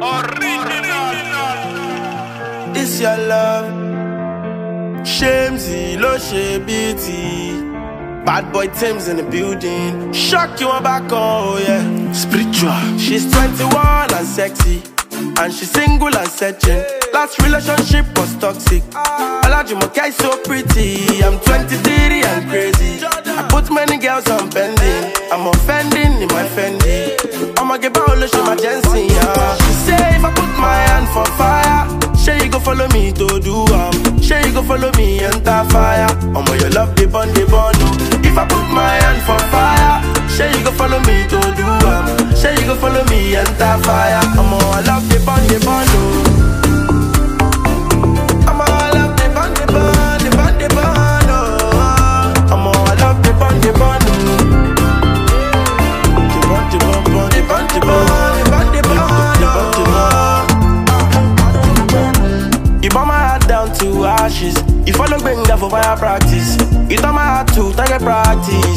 This your love. Shamesy, lo shebiti. Bad boy Tim's in the building. Shock you on back, oh yeah. Spiritual. She's 21 and sexy, and she's single and searching. Last relationship was toxic. Olajumoke is so pretty. I'm 23 and crazy. I put many girls on pending. I'm offending in my Fendi. I'ma get back she my Jensen, yeah. She say if I put my hand for fire, say you go follow me to do say you go follow me enter fire. I'ma your love the bond, oh. If I put my hand for fire, say you go follow me to do say you go follow me enter fire. I'ma I love the bond, oh. I'ma I love the bond, oh. I'ma I love the bond, oh. You burn my heart down to ashes. You follow Benga for fire practice. You turn my heart to target practice.